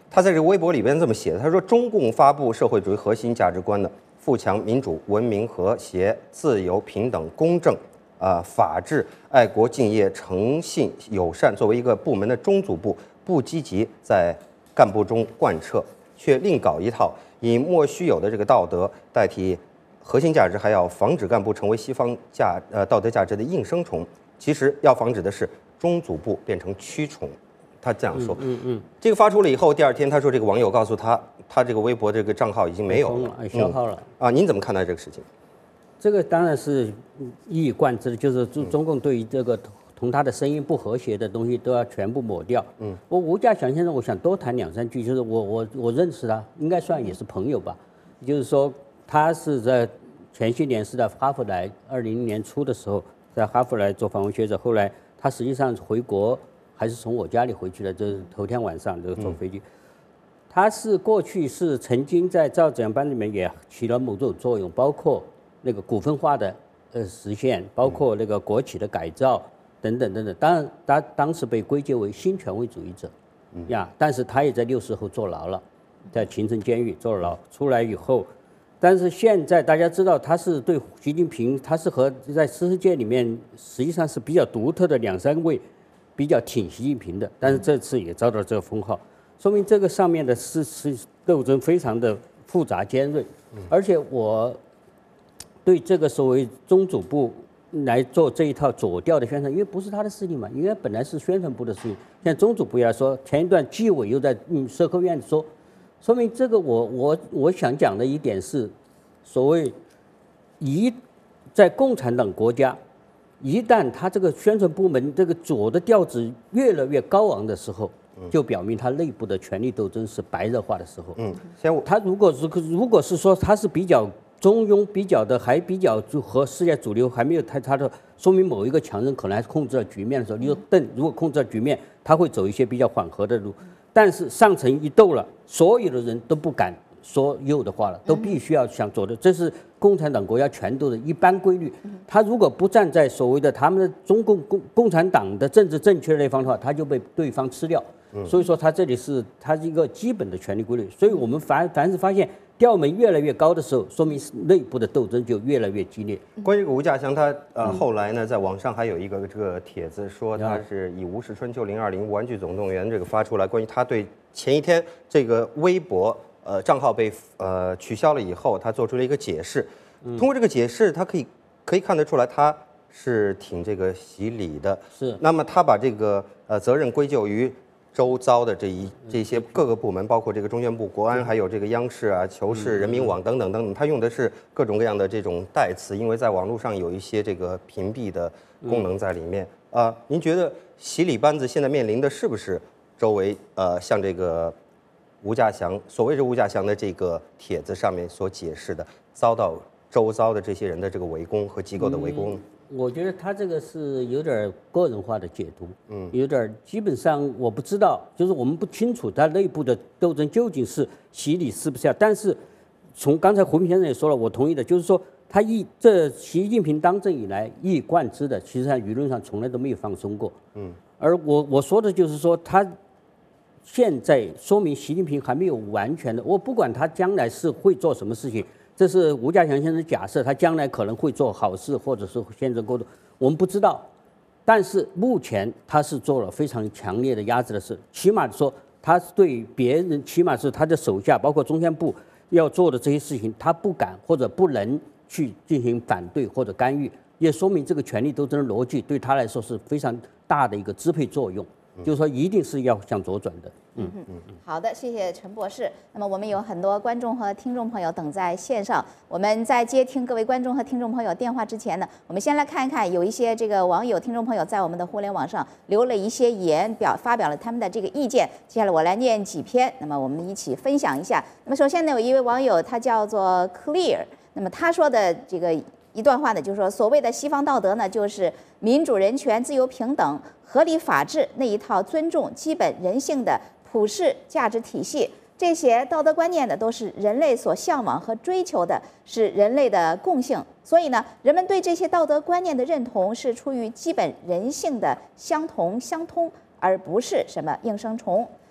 他在这个微博里边这么写的，他说中共发布社会主义核心价值观的富强民主、文明、和谐、自由、平等、公正、法治、爱国、敬业、诚信、友善，作为一个部门的中组部，不积极在干部中贯彻，却另搞一套以莫须有的这个道德代替核心价值，还要防止干部成为西方道德价值的应声虫。其实要防止的是中组部变成蛆虫。他这样说。这个发出了以后，第二天他说这个网友告诉他，他这个微博这个账号已经没有了， 消耗了。 您怎么看待这个事情？ 这个当然是一以贯之的，就是中共对于这个同他的声音不和谐的东西都要全部抹掉。我吴家祥先生，我想多谈2、3句，就是我认识他，应该算也是朋友吧。就是说，他是在前些年是在哈佛来，2000年初的时候在哈佛来做访问学者，后来他实际上回国。还是从我家里回去的，就是头天晚上就坐飞机。他是过去是曾经在赵紫阳班里面也起了某种作用，包括那个股份化的实现，包括那个国企的改造等等等等。当然，他当时被归结为新权威主义者，但是他也在60后坐牢了，在秦城监狱坐牢，出来以后，但是现在大家知道他是对习近平，他是和在世界里面实际上是比较独特的2、3位。比较挺习近平的，但是这次也遭到这个封号，说明这个上面的是斗争非常的复杂尖锐，而且我对这个所谓中组部来做这一套左调的宣传，因为不是他的事情嘛，因为本来是宣传部的事情，现在中组部来说，前一段纪委又在社科院说明这个我想讲的一点是，所谓在共产党国家。一旦他这个宣传部门这个左的调子越来越高昂的时候，就表明他内部的权力斗争是白热化的时候。他如果是说他是比较中庸、比较的还比较就和世界主流还没有他的，说明某一个强人可能还控制了局面的时候，你说邓如果控制了局面，他会走一些比较缓和的路。但是上层一斗了，所有的人都不敢说右的话了，都必须要向左的，这是共产党国家全都的一般规律。他如果不站在所谓的他们的中共共产党的政治正确的那方的话，他就被对方吃掉。所以说他这里是他一个基本的权力规律。所以我们凡是发现调门越来越高的时候，说明内部的斗争就越来越激烈。 关于吴家祥，他后来呢，在网上还有一个这个帖子，说他是以《吴氏春秋2020》《玩具总动员》这个发出来，关于他对前一天这个微博账号被取消了以后，他做出了一个解释。通过这个解释，他可以看得出来，他是挺这个习李的。 是。 那么他把这个责任归咎于周遭的这些各个部门，包括这个中宣部、国安，还有这个央视啊、求是、人民网等等等等。他用的是各种各样的这种代词，因为在网络上有一些这个屏蔽的功能在里面。您觉得习李班子现在面临的是不是周围像这个？吴家祥所谓是吴家祥的这个帖子上面所解释的，遭到周遭的这些人的这个围攻和机构的围攻， 我觉得他这个是有点个人化的解读，有点基本上我不知道，就是我们不清楚他内部的斗争究竟是习李是不是但是从刚才胡平先生也说了，我同意的，就是说这习近平当政以来一以贯之的，其实在舆论上从来都没有放松过，而我说的就是说他。现在说明习近平还没有完全的，我不管他将来是会做什么事情，这是吴家祥先生假设，他将来可能会做好事，或者是宪政过渡，我们不知道。但是目前他是做了非常强烈的压制的事，起码说他对别人，起码是他的手下，包括中宣部要做的这些事情，他不敢或者不能去进行反对或者干预，也说明这个权力斗争的逻辑对他来说是非常大的一个支配作用。就是说，一定是要向左转的。 好的，谢谢陈博士。那么我们有很多观众和听众朋友等在线上。我们在接听各位观众和听众朋友电话之前呢，我们先来看一看，有一些这个网友、听众朋友在我们的互联网上留了一些言，发表了他们的这个意见。接下来我来念几篇，那么我们一起分享一下。那么首先呢，有一位网友，他叫做 Clear， 那么他说的这个一段话呢，就是说，所谓的西方道德呢，就是民主、人权、自由、平等、合理、法治那一套尊重基本人性的普世价值体系。这些道德观念呢，都是人类所向往和追求的，是人类的共性。所以呢，人们对这些道德观念的认同是出于基本人性的相同相通，而不是什么应声虫。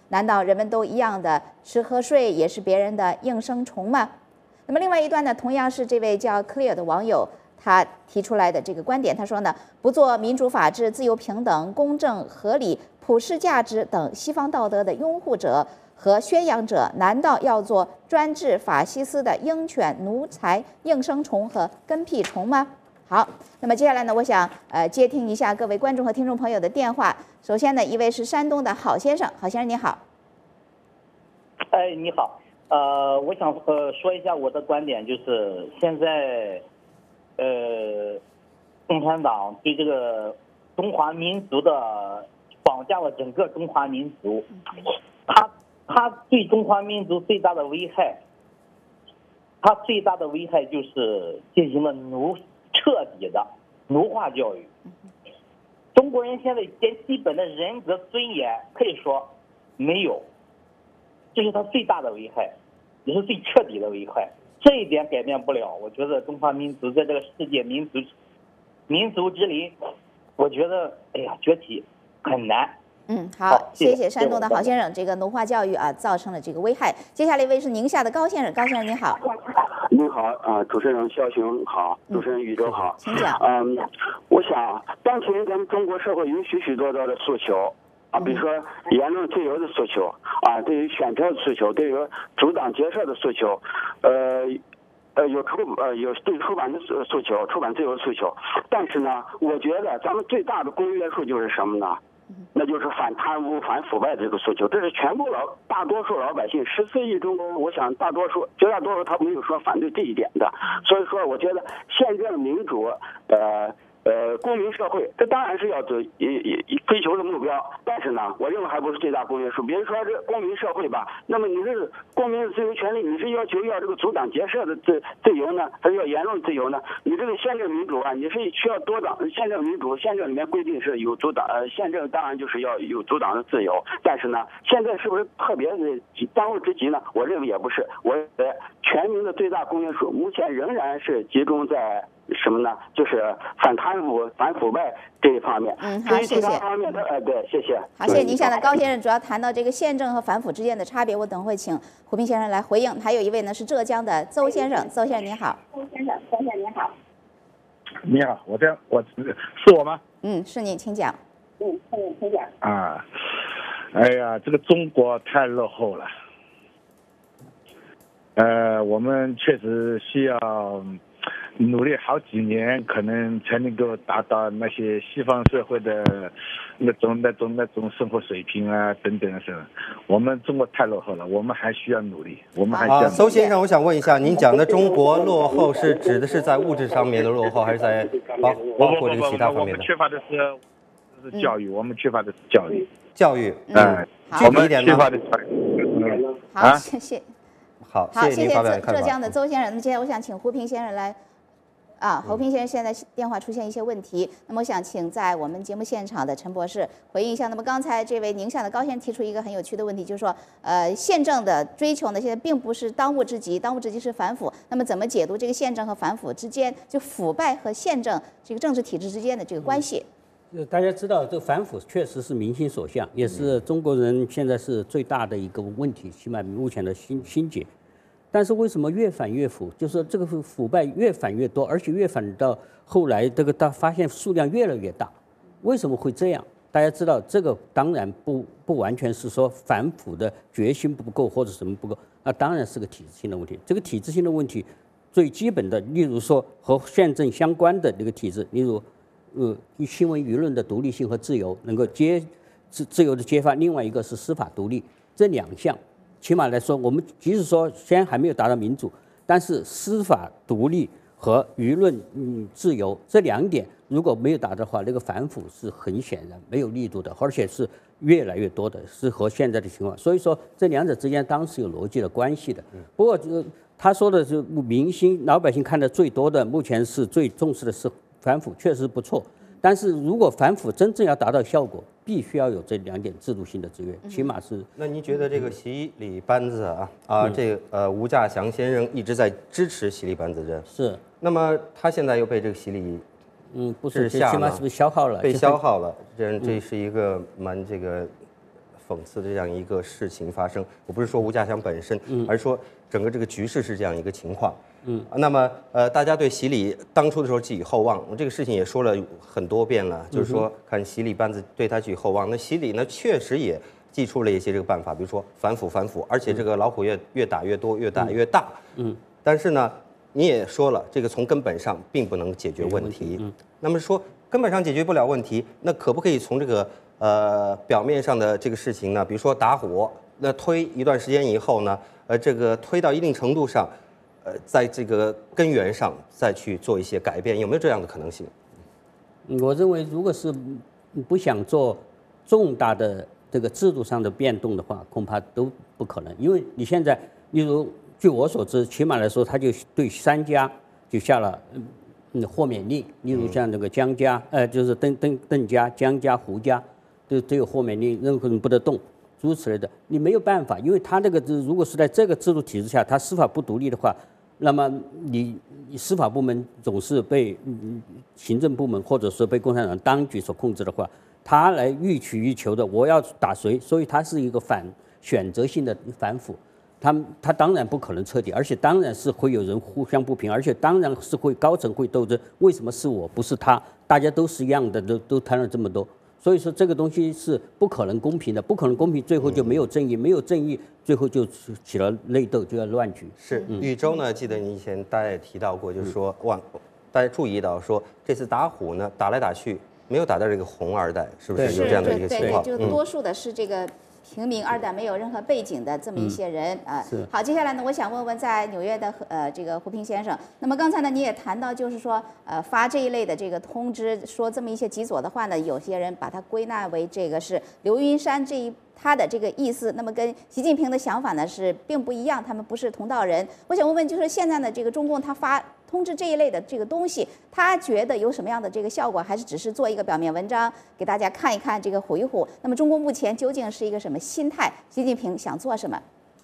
难道人们都一样的吃喝睡也是别人的应声虫吗？那么另外一端呢，同样是这位叫 Clear 的网友他提出来的这个观点，他说呢，不做民主、法治、自由、平等、公正、合理、普世价值等西方道德的拥护者和宣扬者，难道要做专制法西斯的鹰犬奴才、应声虫和跟屁虫吗？好，那么接下来呢，我想接听一下各位观众和听众朋友的电话。首先呢，一位是山东的郝先生，郝先生你好。 哎，你好，我想说一下我的观点，就是现在共产党对这个中华民族的绑架了整个中华民族，他对中华民族最大的危害，就是进行了彻底的奴化教育。中国人现在连基本的人格尊严可以说没有，这是他最大的危害，也是最彻底的危害。这一点改变不了，我觉得中华民族在这个世界民族之林，我觉得崛起很难。 好，谢谢山东的郝先生，这个奴化教育造成了这个危害。接下来一位是宁夏的高先生，高先生你好。 您好主持人肖雄好，主持人宇宙好， 请讲。 我想当前咱们中国社会有许许多多的诉求比如说言论自由的诉求对于选票的诉求，对于阻挡结社的诉求，有对出版的诉求，出版自由的诉求。但是呢，我觉得咱们最大的公约数就是什么呢？那就是反贪污、反腐败这个诉求，这是全部大多数老百姓14亿中国人，我想绝大多数他没有说反对这一点的。所以说，我觉得宪政民主，公民社会，这当然是要追求的目标，但是呢，我认为还不是最大公约数。比如说这公民社会吧，那么你这公民的自由权利，你是要求要这个阻挡结社的自由呢，还是要言论自由呢？你这个宪政民主你是需要多党宪政民主，宪政里面规定是有阻挡，宪政当然就是要有阻挡的自由，但是呢，现在是不是特别的当务之急呢？我认为也不是，我认为全民的最大公约数目前仍然是集中在什么呢？就是反贪腐、反腐败这一方面。 好，谢谢。 方面的对，谢谢。 好，谢谢宁夏的高先生，主要谈到这个宪政和反腐之间的差别，我等会请胡平先生来回应。还有一位呢是浙江的邹先生，邹先生您好。邹先生您好。 你好，是我吗？ 是你，请讲。 请讲。哎呀，这个中国太落后了。我们确实需要努力好几年，可能才能够达到那些西方社会的那种生活水平等等是。我们中国太落后了，我们还需要努力。 邹先生，我想问一下，您讲的中国落后是指的是在物质上面的落后，还是在包括这个其他方面的？ 我们缺乏的是教育，我们缺乏的是教育。 教育， 具体一点呢？ 好，谢谢。 好， 谢谢您发表的看法。 浙江的邹先生，那么接下来我想请胡平先生来。胡平先生现在电话出现一些问题，那么我想请在我们节目现场的陈博士回应一下。那么刚才这位宁夏的高先生提出一个很有趣的问题，就是说，宪政的追求呢，现在并不是当务之急，当务之急是反腐。那么怎么解读这个宪政和反腐之间，就腐败和宪政这个政治体制之间的这个关系？ 大家知道，这个反腐确实是民心所向，也是中国人现在是最大的一个问题，起码目前的心结。但是为什么越反越腐？就是这个腐败越反越多，而且越反到后来，这个发现数量越来越大。为什么会这样？大家知道，这个当然不完全是说反腐的决心不够或者什么不够，那当然是个体制性的问题。这个体制性的问题，最基本的，例如说和宪政相关的这个体制，例如新闻舆论的独立性和自由，能够自由的揭发；另外一个是司法独立，这两项。起码来说，我们即使说虽然还没有达到民主，但是司法独立和舆论自由这两点如果没有达到的话，那个反腐是很显然没有力度的，而且是越来越多的，是和现在的情况。所以说这两者之间当然是有逻辑的关系的。不过他说的是民心老百姓看的最多的，目前是最重视的是反腐，确实不错。但是如果反腐真正要达到效果，必须要有这两点制度性的制约，起码是。 那您觉得这个习李班子这个吴稼祥先生一直在支持习李班子人？ 是。 那么他现在又被这个习李不是，起码是不是消耗了？ 被消耗了，这是一个蛮这个讽刺的这样一个事情发生。我不是说吴家祥本身，而是说整个这个局势是这样一个情况。那么大家对习李当初的时候寄予厚望，这个事情也说了很多遍了，就是说看习李班子对他寄予厚望。那习李呢，确实也祭出了一些这个办法，比如说反腐，而且这个老虎越打越多，越打越大。但是呢，你也说了，这个从根本上并不能解决问题。那么说根本上解决不了问题，那可不可以从这个表面上的这个事情呢，比如说打火，那推一段时间以后呢，这个推到一定程度上，在这个根源上再去做一些改变，有没有这样的可能性？ 我认为，如果是不想做重大的这个制度上的变动的话，恐怕都不可能。因为你现在，例如据我所知，起码来说，他就对3家就下了豁免令，例如像这个江家，就是邓家、江家、胡家，都有豁免令，任何人不得动，诸如此类的。你没有办法，因为他这个如果是在这个制度体制下，他司法不独立的话，那么你司法部门总是被行政部门或者说被共产党当局所控制的话，他来欲取欲求的，我要打谁？所以他是一个选择性的反腐。他当然不可能彻底，而且当然是会有人互相不平，而且当然是会高层会斗争。为什么是我不是他？大家都是一样的，都贪了这么多，所以说这个东西是不可能公平的，不可能公平，最后就没有正义，没有正义，最后就起了内斗，就要乱局。 是禹州呢？记得你以前大家也提到过，就是说大家注意到说这次打虎呢，打来打去没有打到这个红二代，是不是有这样的一个情况？ 对，就多数的是这个平民二代，没有任何背景的这么一些人啊。好，接下来呢，我想问问在纽约的这个胡平先生，那么刚才呢你也谈到，就是说发这一类的这个通知，说这么一些极左的话呢，有些人把它归纳为这个是刘云山他的这个意思，那么跟习近平的想法呢是并不一样，他们不是同道人。我想问问，就是现在呢这个中共他发通知这一类的这个东西，他觉得有什么样的这个效果，还是只是做一个表面文章给大家看一看，这个唬一唬？那么中国目前究竟是一个什么心态？习近平想做什么？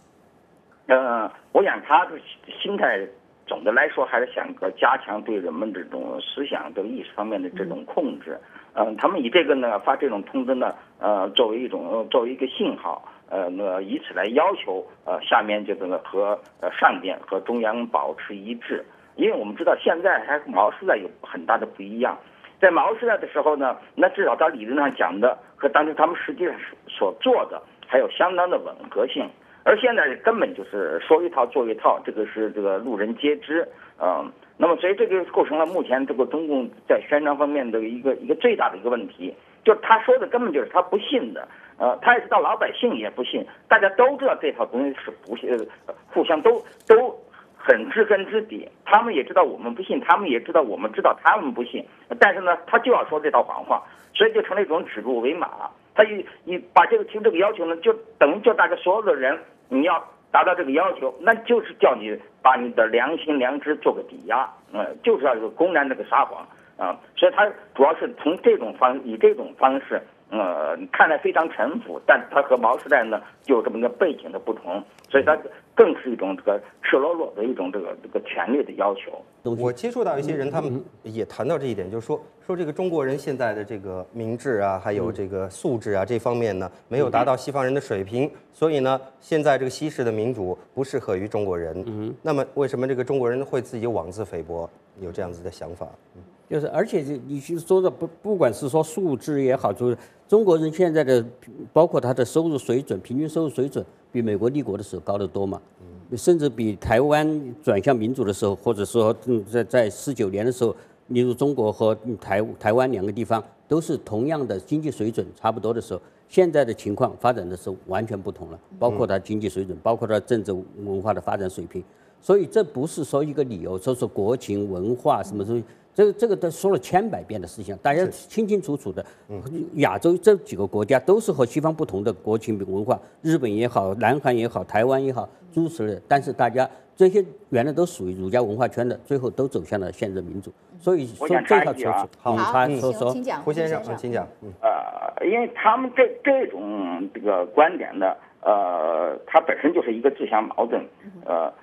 我想他的心态总的来说还是想加强对人们这种思想的意识方面的这种控制。他们以这个呢发这种通知呢，作为一个信号，以此来要求下面这个和上边和中央保持一致。因为我们知道现在还和毛时代有很大的不一样，在毛时代的时候呢，那至少他理论上讲的和当时他们实际上所做的还有相当的吻合性，而现在根本就是说一套做一套，这个是这个路人皆知。那么所以这个构成了目前这个中共在宣传方面的一个最大的一个问题，就是他说的根本就是他不信的，他也知道老百姓也不信，大家都知道这套东西是不信，互相都很知根知底，他们也知道我们不信，他们也知道我们知道他们不信，但是呢，他就要说这套谎话，所以就成了一种指鹿为马。他一把这个提这个要求呢，就等于叫大家所有的人，你要达到这个要求，那就是叫你把你的良心良知做个抵押，就是要公然这个撒谎啊。所以他主要是以这种方式，看来非常臣服，但他和毛时代呢就有这么一个背景的不同，所以他更是一种这个赤裸裸的一种这个权力的要求。 我接触到一些人，他们也谈到这一点，就是说这个中国人现在的这个明智啊，还有这个素质啊这方面呢，没有达到西方人的水平，所以呢，现在这个西式的民主不适合于中国人。那么为什么这个中国人会自己妄自菲薄，有这样子的想法？ 就是，而且你说的不管是说素质也好，就是中国人现在的，包括他的收入水准，平均收入水准比美国立国的时候高得多嘛，甚至比台湾转向民主的时候，或者说在19年的时候，例如中国和台湾两个地方都是同样的经济水准差不多的时候，现在的情况发展的时候完全不同了，包括它经济水准，包括它政治文化的发展水平，所以这不是说一个理由，说是国情文化什么东西。这个都说了千百遍的事情，大家清清楚楚的。亚洲这几个国家都是和西方不同的国情文化，日本也好，南韩也好，台湾也好，诸如此类的。但是大家这些原来都属于儒家文化圈的，最后都走向了现任民主。所以说这套说好，请讲， 胡先生，请讲。 因为他们这种这个观点呢，它本身就是一个自相矛盾。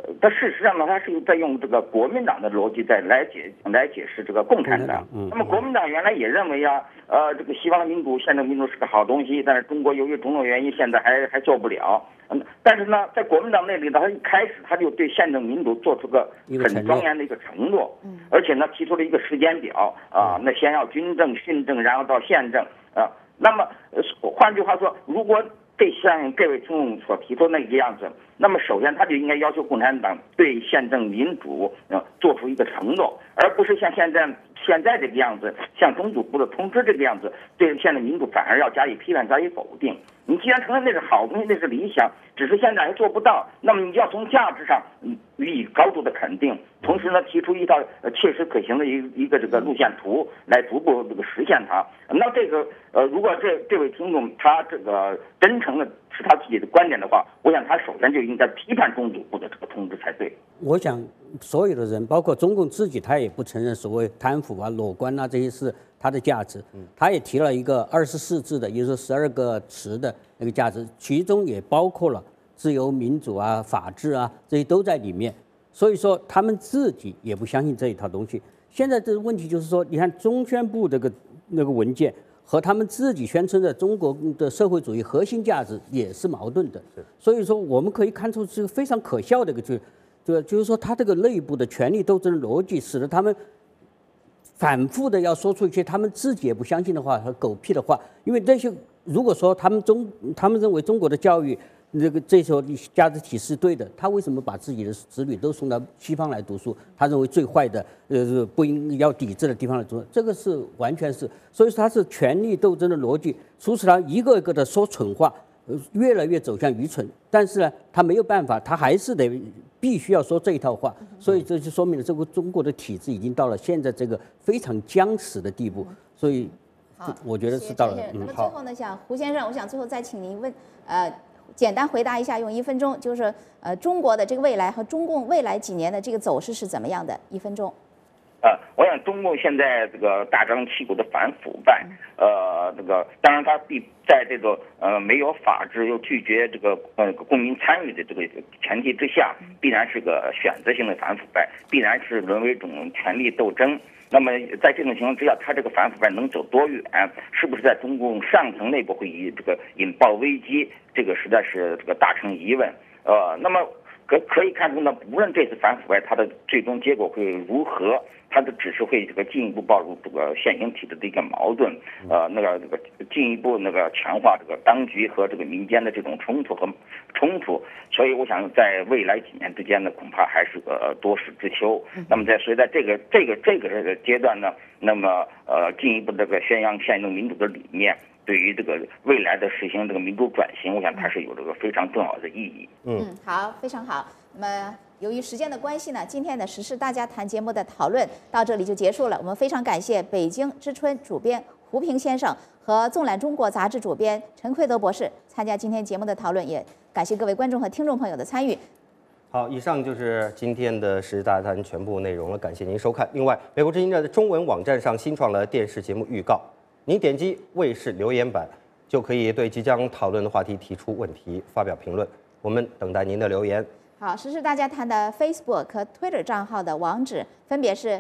但事实上呢，他是在用这个国民党的逻辑来解释这个共产党。那么国民党原来也认为啊，这个西方民主、宪政民主是个好东西，但是中国由于种种原因，现在还做不了。但是呢，在国民党那里呢，他一开始他就对宪政民主做出个很庄严的一个承诺，而且呢提出了一个时间表啊，那先要军政、训政，然后到宪政啊。那么换句话说，如果像这位听众所提出那个样子，那么首先他就应该要求共产党对宪政民主做出一个承诺，而不是像现在这个样子，像中组部的通知这个样子，对宪政民主反而要加以批判、加以否定。你既然承认那是好东西，那是理想，只是现在还做不到，那么你要从价值上予以高度的肯定，同时呢提出一套切实可行的一个这个路线图来逐步这个实现它。那这个如果这位听众他这个真诚的是他自己的观点的话，我想他首先就应该批判中组部的这个通知才对。 我想所有的人，包括中共自己，他也不承认所谓贪腐啊、裸官啊这些是它的价值。他也提了一个24字的，也就是12个词的那个价值，其中也包括了自由、民主啊、法治啊，这些都在里面。所以说，他们自己也不相信这一套东西。现在这个问题就是说，你看中宣部那个文件和他们自己宣称的中国的社会主义核心价值也是矛盾的。所以说，我们可以看出这个非常可笑的一个就是说，他这个内部的权力斗争逻辑，使得他们反复的要说出一些他们自己也不相信的话和狗屁的话。因为这些，如果说他们认为中国的教育这时候价值体是对的，他为什么把自己的子女都送到西方来读书？他认为最坏的不应要抵制的地方来读书，这个是完全是，所以说他是权力斗争的逻辑，促使他一个一个的说蠢话，越来越走向愚蠢。但是呢，他没有办法，他还是必须要说这一套话，所以这就说明了这个中国的体制已经到了现在这个非常僵死的地步。所以，我觉得是到了。 那么最后呢，像胡先生，我想最后再请您简单回答一下，用1分钟，就是中国的这个未来和中共未来几年的这个走势是怎么样的？1分钟。 我想中共现在这个大张旗鼓的反腐败，这个当然他在这个没有法治又拒绝这个公民参与的这个前提之下，必然是个选择性的反腐败，必然是沦为一种权力斗争。那么在这种情况之下，他这个反腐败能走多远？是不是在中共上层内部会引爆危机？这个实在是这个大成疑问。那么可以看出呢，无论这次反腐败它的最终结果会如何，它的只是会进一步暴露这个现行体制的一个矛盾，进一步强化这个当局和这个民间的这种冲突。所以我想在未来几年之间呢，恐怕还是个多事之秋。那么随着这个阶段呢，那么进一步这个宣扬宪政民主的理念，对于这个未来的实行这个民主转型，我想它是有这个非常重要的意义。 好，非常好。那么由于时间的关系呢，今天的时事大家谈节目的讨论到这里就结束了。我们非常感谢北京之春主编胡平先生和纵览中国杂志主编陈奎德博士参加今天节目的讨论，也感谢各位观众和听众朋友的参与。 好，以上就是今天的时事大谈全部内容了，感谢您收看。另外，美国之音的中文网站上新创了电视节目预告，您点击卫视留言板就可以对即将讨论的话题提出问题、发表评论，我们等待您的留言。 好，时事大家谈的 Facebook 和 Twitter 账号的网址分别是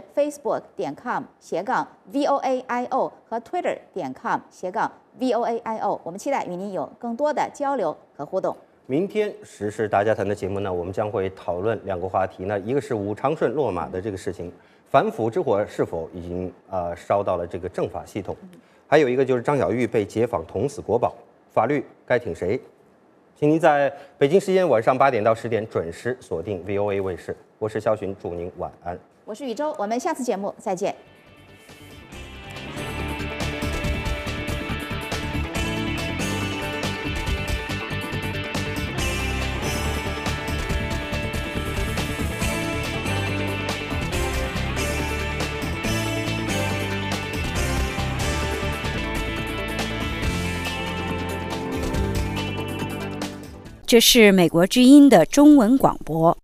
facebook.com/voaio 和 Twitter.com/voaio。我们期待与您有更多的交流和互动。 明天时事大家谈的节目呢，我们将会讨论2个话题呢，一个是武长顺落马的这个事情，反腐之火是否已经烧到了这个政法系统，还有一个就是张小玉被解访捅死国宝，法律该挺谁？请您在北京时间晚上8点到10点准时锁定 VOA 卫视。我是肖寻，祝您晚安。 我是宇宙，我们下次节目再见。 这是美国之音的中文广播。